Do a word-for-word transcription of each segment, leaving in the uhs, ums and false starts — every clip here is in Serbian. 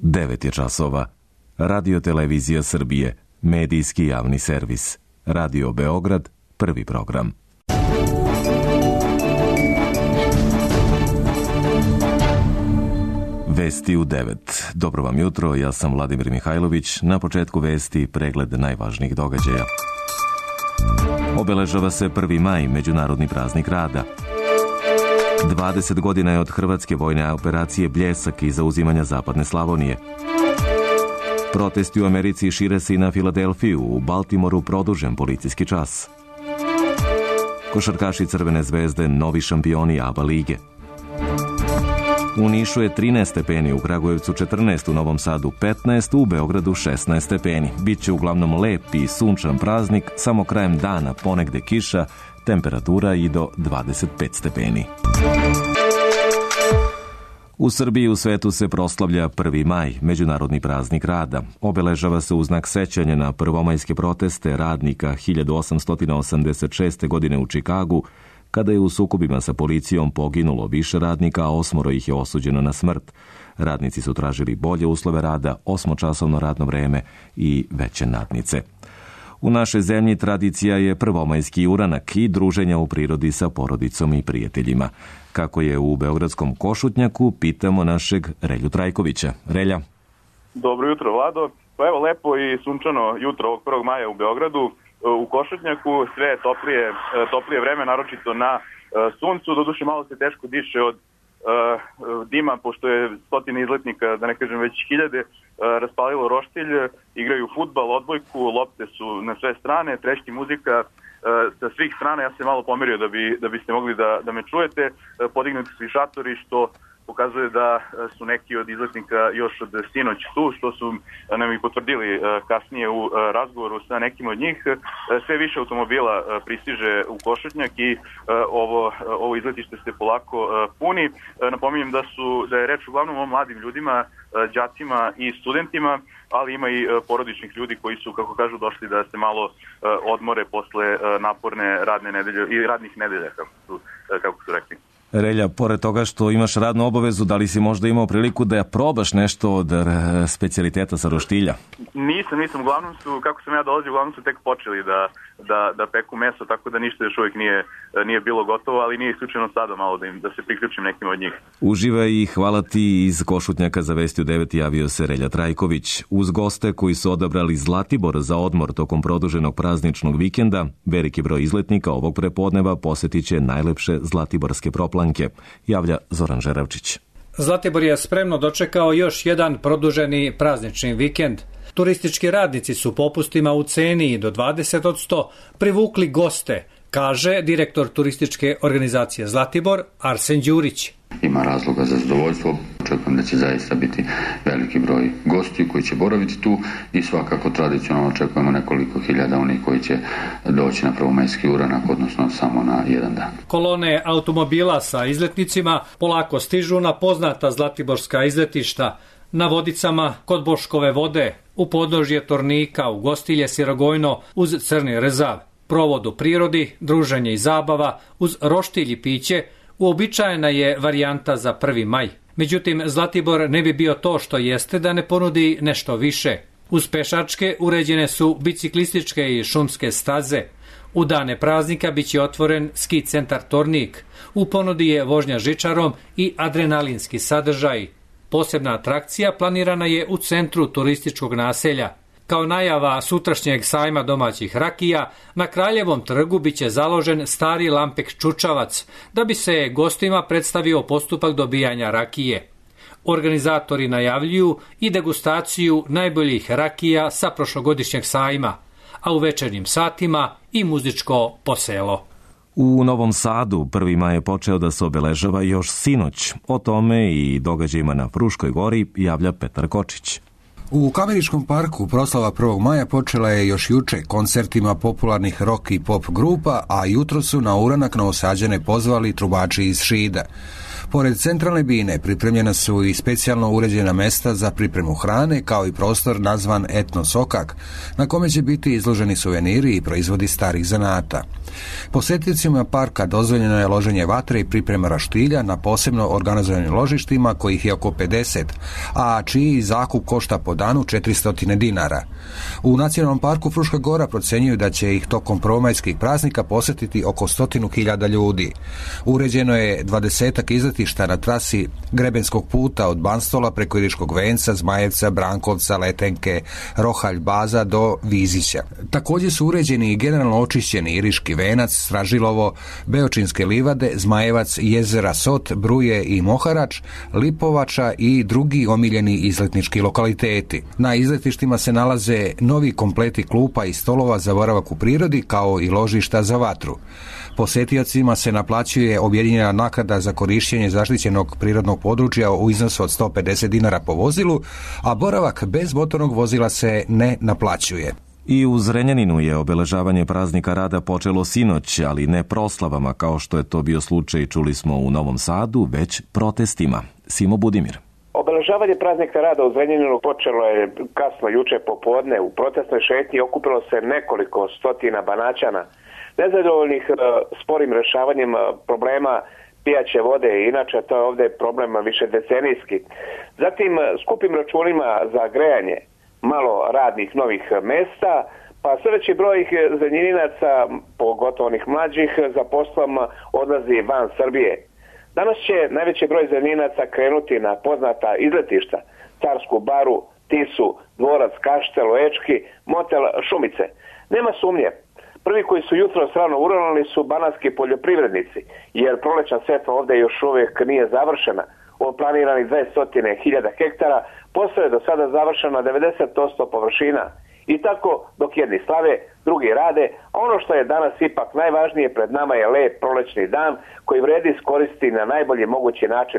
devet je časova. Radio Televizija Srbije, medijski javni servis. Radio Beograd, prvi program. Vesti u devet. Dobro vam jutro, ja sam Vladimir Mihajlović. Na početku vesti pregled najvažnijih događaja. Obeležava se prvi maj, međunarodni praznik rada. dvadeset godina je od hrvatske vojne operacije Bljesak i zauzimanja zapadne Slavonije. Protesti u Americi šire se i na Filadelfiju, u Baltimoru produžen policijski čas. Košarkaši Crvene zvezde novi šampioni A B A lige. U Nišu je trinaest stepeni, u Kragujevcu četrnaest, u Novom Sadu petnaest, u Beogradu šesnaest stepeni. Biće uglavnom lep i sunčan praznik, samo krajem dana ponegde kiša, temperatura i do dvadeset pet stepeni. U Srbiji i u svetu se proslavlja prvi maj, međunarodni praznik rada. Obeležava se u znak sećanja na prvomajske proteste radnika hiljadu osamsto osamdeset šeste. godine u Čikagu, kada je u sukobima sa policijom poginulo više radnika, a osmoro ih je osuđeno na smrt. Radnici su tražili bolje uslove rada, osmočasovno radno vreme i veće nadnice. U našoj zemlji tradicija je prvomajski uranak i druženja u prirodi sa porodicom i prijateljima. Kako je u beogradskom Košutnjaku, pitamo našeg Relju Trajkovića. Relja. Dobro jutro, Vlado. Pa evo, lepo i sunčano jutro ovog prvog maja u Beogradu. U Košutnjaku sve je toplije, toplije vreme, naročito na suncu. Doduše malo se teško diše od uh, dima, pošto je stotine izletnika, da ne kažem već hiljade, uh, raspalilo roštilj, igraju fudbal, odbojku, lopte su na sve strane, trešti muzika uh, sa svih strana. Ja se malo pomerio da, bi, da biste mogli da, da me čujete. Uh, podignuti su i šatori, što pokazuje da su neki od izletnika još od sinoć tu, što su nam i potvrdili kasnije u razgovoru sa nekim od njih. Sve više automobila pristiže u Košutnjak i ovo, ovo izletište se polako puni. Napominjem da, su, da je reč uglavnom o mladim ljudima, đacima i studentima, ali ima i porodičnih ljudi koji su, kako kažu, došli da se malo odmore posle naporne radne nedelje i radnih nedelja, kako su, kako su rekli. Relja, pored toga što imaš radnu obavezu, da li si možda imao priliku da probaš nešto od specijaliteta sa roštilja? Nisam, nisam. Uglavnom su, kako sam ja dolazio, uglavnom su tek počeli da, da, da peku meso, tako da ništa još uvijek nije, nije bilo gotovo, ali nije isključeno sada malo da, im, da se priključim nekim od njih. Uživaj i hvala ti. Iz Košutnjaka za Vesti u devet javio se Relja Trajković. Uz goste koji su odabrali Zlatibor za odmor tokom produženog prazničnog vikenda, veliki broj izletnika ovog prepodneva posjetit će najlepše zlatiborske proplanke, javlja Zoran Žeravčić. Zlatibor je spremno dočekao još jedan produženi praznični vikend. Turistički radnici su popustima u ceni do dvadeset posto privukli goste, kaže direktor turističke organizacije Zlatibor Arsen Đurić. Ima razloga za zadovoljstvo. Očekujem da će zaista biti veliki broj gostiju koji će boraviti tu i svakako tradicionalno očekujemo nekoliko hiljada onih koji će doći na prvomajski uranak, odnosno samo na jedan dan. Kolone automobila sa izletnicima polako stižu na poznata zlatiborska izletišta, na Vodicama kod Boškove vode, u podnožje Tornika, u Gostilje Sirogojno uz Crni Rezav. Provod u prirodi, druženje i zabava uz roštilj i piće uobičajena je varijanta za prvi maj. Međutim, Zlatibor ne bi bio to što jeste da ne ponudi nešto više. Uz pešačke uređene su biciklističke i šumske staze. U dane praznika biće otvoren ski centar Tornik. U ponudi je vožnja žičarom i adrenalinski sadržaj. Posebna atrakcija planirana je u centru turističkog naselja. Kao najava sutrašnjeg sajma domaćih rakija, na Kraljevom trgu biće založen stari lampek čučavac, da bi se gostima predstavio postupak dobijanja rakije. Organizatori najavljuju i degustaciju najboljih rakija sa prošlogodišnjeg sajma, a u večernjim satima i muzičko poselo. U Novom Sadu prvi maj je počeo da se obeležava još sinoć. O tome i događajima na Fruškoj gori javlja Petar Kočić. U Kameničkom parku proslava prvog maja počela je još juče koncertima popularnih rock i pop grupa, a jutro su na uranak Novosađane pozvali trubači iz Šida. Pored centralne bine pripremljena su i specijalno uređena mesta za pripremu hrane, kao i prostor nazvan Etno Sokak, na kome će biti izloženi suveniri i proizvodi starih zanata. Posjetiteljima parka dozvoljeno je loženje vatre i priprema raštilja na posebno organizovanim ložištima, kojih je oko pedeset, a čiji zakup košta po danu četiristo dinara. U Nacionalnom parku Fruška Gora procjenjuju da će ih tokom prvomajskih praznika posjetiti oko stotinu hiljada ljudi. Uređeno je dvadesetak izletišta na trasi Grebenskog puta od Banstola preko Iriškog venca, Zmajevca, Brankovca, Letenke, Rohalj Baza do Vizića. Također su uređeni i generalno očišćeni Iriški venac, Stražilovo, Beočinske livade, Zmajevac, jezera Sot, Bruje i Moharač, Lipovača i drugi omiljeni izletnički lokaliteti. Na izletištima se nalaze novi kompleti klupa i stolova za boravak u prirodi, kao i ložišta za vatru. Posjetiocima se naplaćuje objedinjena naknada za korištenje zaštićenog prirodnog područja u iznosu od sto pedeset dinara po vozilu, a boravak bez motornog vozila se ne naplaćuje. I u Zrenjaninu je obeležavanje praznika rada počelo sinoć, ali ne proslavama kao što je to bio slučaj, čuli smo u Novom Sadu, već protestima. Simo Budimir. Obeležavanje praznika rada u Zrenjaninu počelo je kasno juče popodne. U protestnoj šetnji okupilo se nekoliko stotina Banaćana, nezadovoljnih sporim rješavanjem problema pijaće vode. Inače, to je ovdje problem višedecenijski. Zatim, skupim računima za grejanje, malo radnih novih mesta, pa sve veći broj Zrenjaninaca, pogotovo onih mlađih, za poslom odlazi van Srbije. Danas će najveći broj Zrenjaninaca krenuti na poznata izletišta, Carsku baru, Tisu, Dvorac, Kaštel, Ečki, motel Šumice. Nema sumnje, prvi koji su jutro rano uranili su banatski poljoprivrednici, jer prolećna setva ovdje još uvijek nije završena. Od planiranih dvesta hiljada hektara posao je do sada završeno devedeset posto površina. I tako, dok jedni slave, drugi rade, a ono što je danas ipak najvažnije, pred nama je lep prolećni dan koji vredi iskoristiti na najbolji mogući način.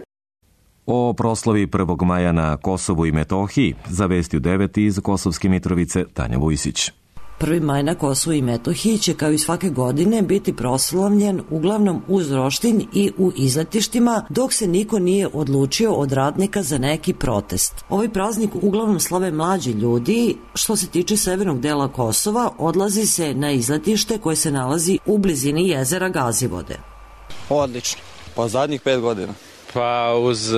O proslavi prvog maja na Kosovu i Metohiji za Vesti u devet iz Kosovske Mitrovice Tanja Vujsić. Prvi maj na Kosovu i Metohiji će kao i svake godine biti proslavljen uglavnom uz roštilj i u izletištima, dok se niko nije odlučio od radnika za neki protest. Ovaj praznik uglavnom slave mlađi ljudi. Što se tiče severnog dela Kosova, odlazi se na izletište koje se nalazi u blizini jezera Gazivode. Odlično. Pa zadnjih pet godina. Pa uz uh,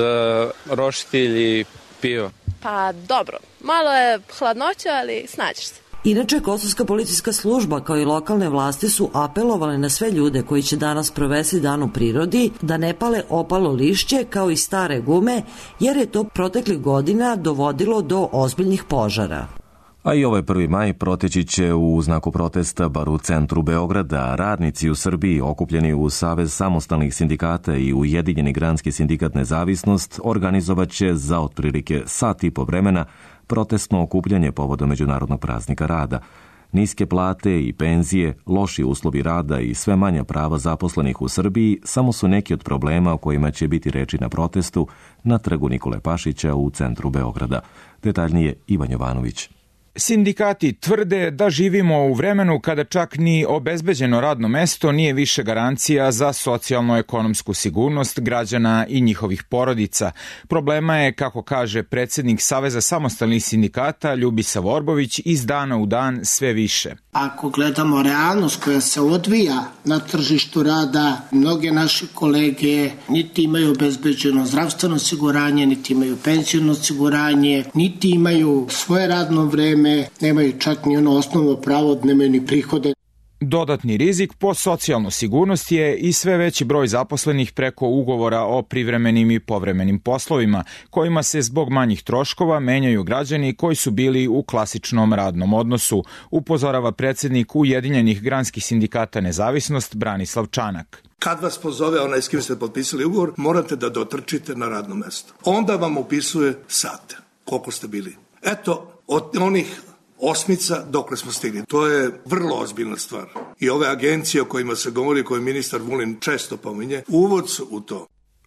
roštilj i pivo. Pa dobro, malo je hladnoća, ali snađeš se. Inače, Kosovska policijska služba kao i lokalne vlasti su apelovale na sve ljude koji će danas provesti dan u prirodi da ne pale opalo lišće kao i stare gume, jer je to proteklih godina dovodilo do ozbiljnih požara. A i ovaj prvi maj proteći će u znaku protesta bar u centru Beograda. Radnici u Srbiji okupljeni u Savez samostalnih sindikata i Ujedinjeni granski sindikat Nezavisnost organizovat će za otprilike sat i po vremena protestno okupljanje povodom Međunarodnog praznika rada. Niske plate i penzije, loši uslovi rada i sve manja prava zaposlenih u Srbiji samo su neki od problema o kojima će biti reči na protestu na trgu Nikole Pašića u centru Beograda. Detaljnije Ivan Jovanović. Sindikati tvrde da živimo u vremenu kada čak ni obezbeđeno radno mesto nije više garancija za socijalno-ekonomsku sigurnost građana i njihovih porodica. Problema je, kako kaže predsjednik Saveza samostalnih sindikata Ljubisa Vorbović, iz dana u dan sve više. Ako gledamo realnost koja se odvija na tržištu rada, mnoge naše kolege niti imaju obezbeđeno zdravstveno osiguranje, niti imaju penziono osiguranje, niti imaju svoje radno vreme, nemaju čak ni ono osnovno pravo, nemaju ni prihode. Dodatni rizik po socijalnu sigurnost je i sve veći broj zaposlenih preko ugovora o privremenim i povremenim poslovima, kojima se zbog manjih troškova menjaju građani koji su bili u klasičnom radnom odnosu, upozorava predsjednik Ujedinjenih granskih sindikata Nezavisnost Branislav Čanak. Kad vas pozove onaj s kim ste potpisali ugovor, morate da dotrčite na radno mesto. Onda vam upisuje sate, koliko ste bili. Eto, od onih osmica dokle smo stigli. To je vrlo ozbiljna stvar. I ove agencije o kojima se govori, koje ministar Vulin često pominje, uvod su u to.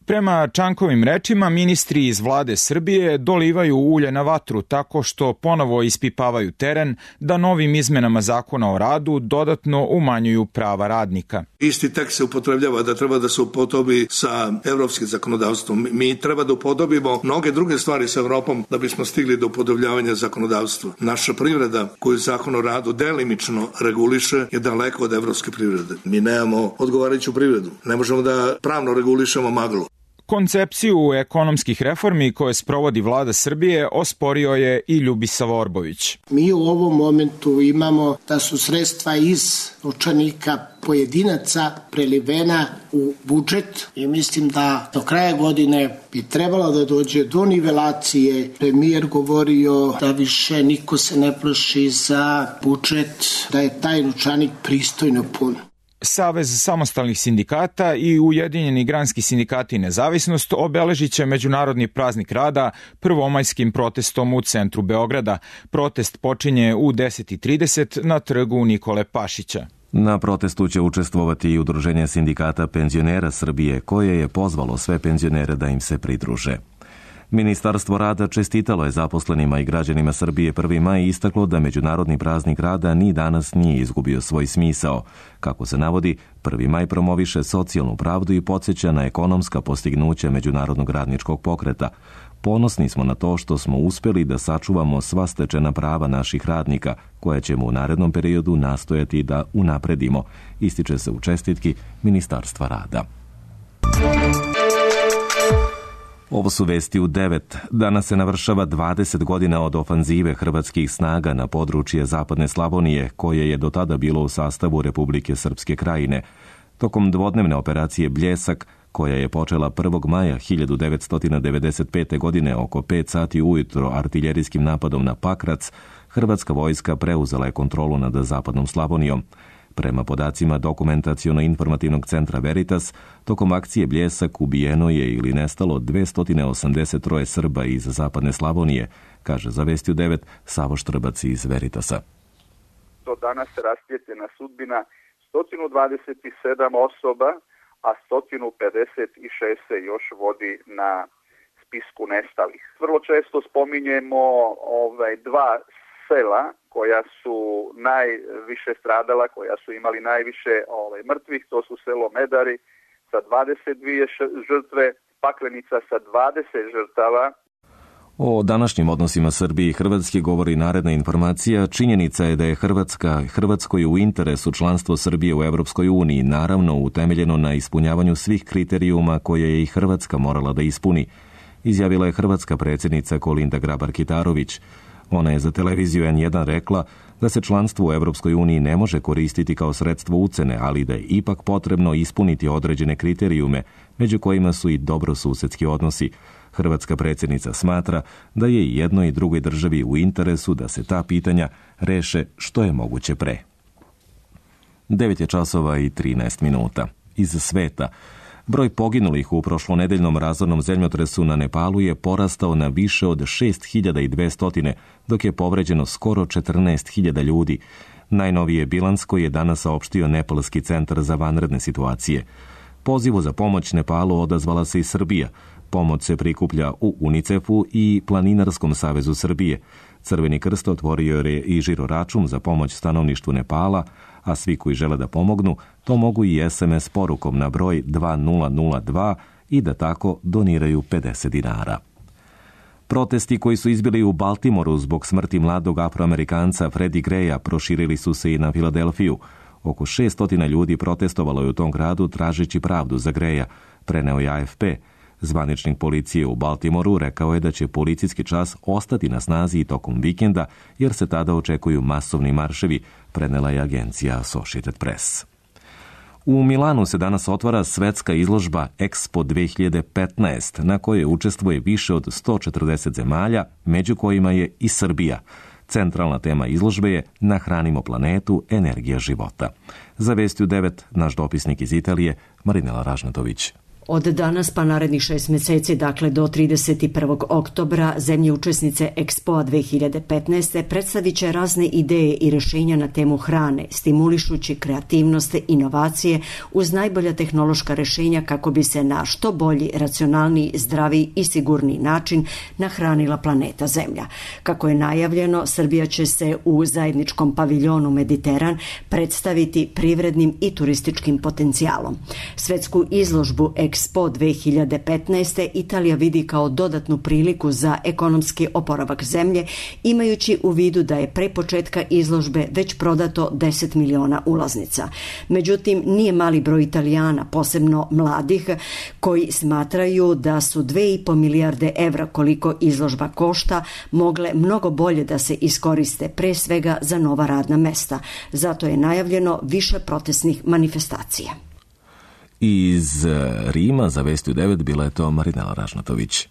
Prema Čankovim rečima, ministri iz vlade Srbije dolivaju ulje na vatru tako što ponovo ispipavaju teren da novim izmenama zakona o radu dodatno umanjuju prava radnika. Isti tekst se upotrebljava da treba da se upodobi sa evropskim zakonodavstvom. Mi treba da upodobimo mnoge druge stvari sa Evropom da bismo stigli do upodobljavanja zakonodavstva. Naša privreda koju zakon o radu delimično reguliše je daleko od evropske privrede. Mi nemamo odgovarajuću privredu. Ne možemo da pravno regulišemo maglu. Koncepciju ekonomskih reformi koje sprovodi vlada Srbije osporio je i Ljubisava Orbović. Mi u ovom momentu imamo da su sredstva iz novčanika pojedinaca prelivena u budžet i mislim da do kraja godine bi trebalo da dođe do nivelacije. Premijer govorio da više niko se ne plaši za budžet, da je taj novčanik pristojno pun. Savez samostalnih sindikata i Ujedinjeni granski sindikati Nezavisnost obeležit će Međunarodni praznik rada prvomajskim protestom u centru Beograda. Protest počinje u deset i trideset na trgu Nikole Pašića. Na protestu će učestvovati i Udruženje sindikata penzionera Srbije, koje je pozvalo sve penzionere da im se pridruže. Ministarstvo rada čestitalo je zaposlenima i građanima Srbije prvi maj i istaklo da Međunarodni praznik rada ni danas nije izgubio svoj smisao. Kako se navodi, prvi maj promoviše socijalnu pravdu i podsjeća na ekonomska postignuća Međunarodnog radničkog pokreta. Ponosni smo na to što smo uspeli da sačuvamo sva stečena prava naših radnika, koje ćemo u narednom periodu nastojati da unapredimo, ističe se u čestitki Ministarstva rada. Ovo su vesti u devet. Danas se navršava dvadeset godina od ofanzive hrvatskih snaga na područje Zapadne Slavonije, koje je do tada bilo u sastavu Republike Srpske Krajine. Tokom dvodnevne operacije Bljesak, koja je počela prvog maja hiljadu devetsto devedeset pete. godine oko pet sati ujutro artiljerijskim napadom na Pakrac, hrvatska vojska preuzela je kontrolu nad Zapadnom Slavonijom. Prema podacima dokumentaciono-informativnog centra Veritas, tokom akcije Bljesak ubijeno je ili nestalo dvesta osamdeset tri Srba iz Zapadne Slavonije, kaže za Vesti u devet Savo Štrbac iz Veritasa. Do danas se rasvijetljena sudbina sto dvadeset sedam osoba, a sto pedeset šest se još vodi na spisku nestalih. Vrlo često spominjemo ovaj, dva sela koja su najviše stradala, koja su imali najviše ovaj, mrtvih, to su selo Medari sa dvadeset dvije žrtve, Paklenica sa dvadeset žrtava. O današnjim odnosima Srbije i Hrvatske govori naredna informacija. Činjenica je da je Hrvatska, Hrvatskoj u interesu članstvo Srbije u Evropskoj uniji, naravno utemeljeno na ispunjavanju svih kriterijuma koje je i Hrvatska morala da ispuni, izjavila je hrvatska predsjednica Kolinda Grabar-Kitarović. Ona je za televiziju en jedan rekla da se članstvo u Evropskoj uniji ne može koristiti kao sredstvo ucene, ali da je ipak potrebno ispuniti određene kriterijume, među kojima su i dobrosusedski odnosi. Hrvatska predsjednica smatra da je i jednoj i drugoj državi u interesu da se ta pitanja reše što je moguće pre. devet je časova i trinaest minuta. Iz sveta. Broj poginulih u prošlonedeljnom razornom zemljotresu na Nepalu je porastao na više od šest hiljada dvesta, dok je povređeno skoro četrnaest hiljada ljudi. Najnoviji je bilans koji je danas saopštio Nepalski centar za vanredne situacije. Pozivu za pomoć Nepalu odazvala se i Srbija. Pomoć se prikuplja u UNICEF-u i Planinarskom savezu Srbije. Crveni krst otvorio je i žiro račun za pomoć stanovništvu Nepala, a svi koji žele da pomognu, to mogu i es em es porukom na broj dva nula nula dva i da tako doniraju pedeset dinara. Protesti koji su izbili u Baltimoru zbog smrti mladog Afroamerikanca Freddie Greya proširili su se i na Filadelfiju. Oko šessto ljudi protestovalo je u tom gradu tražeći pravdu za Greya, preneo je a ef pe. Zvaničnik policije u Baltimoru rekao je da će policijski čas ostati na snazi i tokom vikenda, jer se tada očekuju masovni marševi, prenela je agencija Associated Press. U Milanu se danas otvara svetska izložba Expo dve hiljade petnaest, na kojoj učestvuje više od sto četrdeset zemalja, među kojima je i Srbija. Centralna tema izložbe je Nahranimo planetu, energija života. Za Vesti u devet, naš dopisnik iz Italije, Marinela Ražnatović. Od danas pa narednih šest meseci, dakle do trideset prvog oktobra, zemlje učesnice Expoa dve hiljade petnaeste predstavit će razne ideje i rešenja na temu hrane, stimulišući kreativnost, inovacije uz najbolja tehnološka rešenja kako bi se na što bolji, racionalniji, zdraviji i sigurniji način nahranila planeta Zemlja. Kako je najavljeno, Srbija će se u zajedničkom paviljonu Mediteran predstaviti privrednim i turističkim potencijalom. Svetsku izložbu Expo dve hiljade petnaeste Italija vidi kao dodatnu priliku za ekonomski oporavak zemlje, imajući u vidu da je pre početka izložbe već prodato deset miliona ulaznica. Međutim, nije mali broj Italijana, posebno mladih, koji smatraju da su dve i po milijarde evra koliko izložba košta mogle mnogo bolje da se iskoriste, pre svega za nova radna mesta. Zato je najavljeno više protestnih manifestacija. Iz Rima za Vesti u devet bila je to Marinela Ražnatović.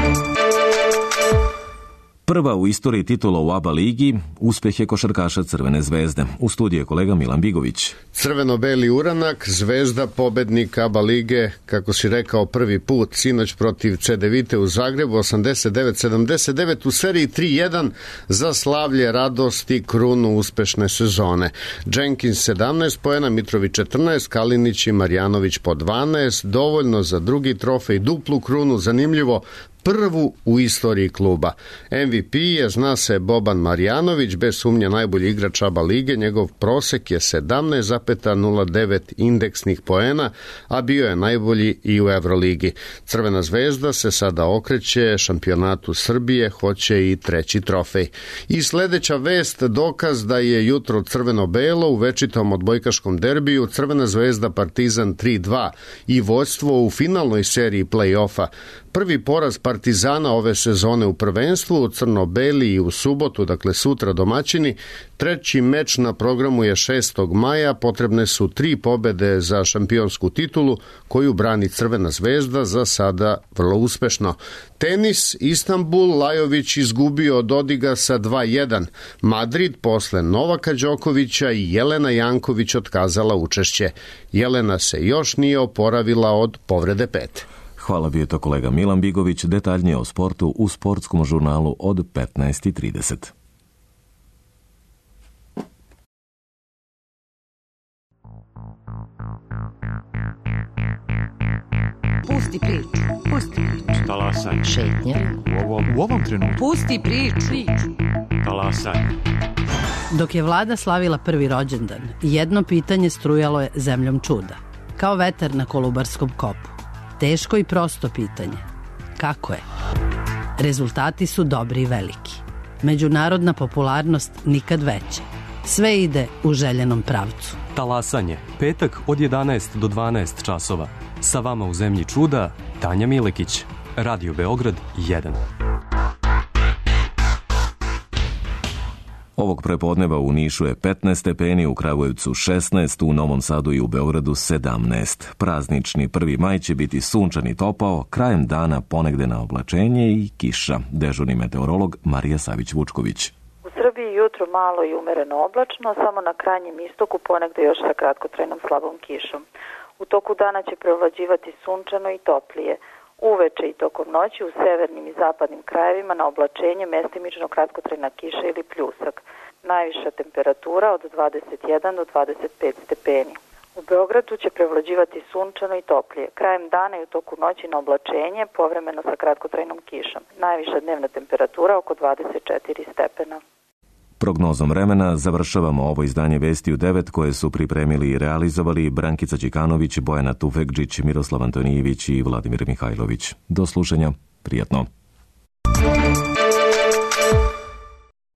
Prva u istoriji titula u A B A ligi uspeh je košarkaša Crvene zvezde. U studiju je kolega Milan Bigović. Crveno-beli uranak, Zvezda pobednik A B A lige, kako si rekao, prvi put sinoć protiv Cedevite u Zagrebu, osamdeset devet sedamdeset devet u seriji tri jedan za slavlje, radost i krunu uspešne sezone. Jenkins sedamnaest poena, Mitrović četrnaest, Kalinić i Marjanović po dvanaest, dovoljno za drugi trofej, duplu krunu, zanimljivo, prvu u istoriji kluba. M V P je, zna se, Boban Marjanović, bez sumnje najbolji igrač A B A lige, njegov prosek je sedamnaest zarez nula devet indeksnih poena, a bio je najbolji i u Evroligi. Crvena zvezda se sada okreće šampionatu Srbije, hoće i treći trofej. I sledeća vest, dokaz da je jutro crveno-belo u večitom odbojkaškom derbiju, Crvena zvezda Partizan tri dva i vođstvo u finalnoj seriji play-offa. Prvi poraz Partizana ove sezone u prvenstvu, u crno-beli i u subotu, dakle sutra domaćini. Treći meč na programu je šestog maja, potrebne su tri pobede za šampionsku titulu koju brani Crvena zvezda, za sada vrlo uspešno. Tenis, Istanbul, Lajović izgubio od Dodiga sa dva jedan. Madrid posle Novaka Đokovića i Jelena Janković otkazala učešće. Jelena se još nije oporavila od povrede pete. Hvala, bio je to kolega Milan Bigović, detaljnije o sportu u sportskom žurnalu od petnaest i trideset. Pusti priču, pusti priču. Talasaj. Šetnje. U ovom, u ovom trenutku. Pusti priču. Talasaj. Dok je vlada slavila prvi rođendan, jedno pitanje strujalo je zemljom čuda, kao vetar na Kolubarskom kopu. Teško i prosto pitanje. Kako je? Rezultati su dobri i veliki. Međunarodna popularnost nikad veće. Sve ide u željenom pravcu. Talasanje. Petak od jedanaest do dvanaest časova. Sa vama u zemlji čuda, Tanja Milekić. Radio Beograd jedan. Ovog prepodneva u Nišu je petnaest stepeni, u Kragujevcu šesnaest, u Novom Sadu i u Beogradu sedamnaest. Praznični prvi maj će biti sunčan i topao, krajem dana ponegde na oblačenje i kiša. Dežurni meteorolog Marija Savić-Vučković. U Srbiji jutro malo i umereno oblačno, samo na krajnjem istoku ponegde još sa kratkotrajnom slabom kišom. U toku dana će preovlađivati sunčano i toplije. Uveče i tokom noći u severnim i zapadnim krajevima na oblačenje mestimično kratkotrajna kiša ili pljusak. Najviša temperatura od dvadeset jedan do dvadeset pet stepeni. U Beogradu će prevlađivati sunčano i toplije. Krajem dana i u toku noći na oblačenje, povremeno sa kratkotrajnom kišom. Najviša dnevna temperatura oko dvadeset četiri stepena. Prognozom vremena završavamo ovo izdanje Vesti u devet koje su pripremili i realizovali Brankica Đikanović, Bojana Tufekđić, Miroslav Antonijević i Vladimir Mihajlović. Do slušanja, prijatno.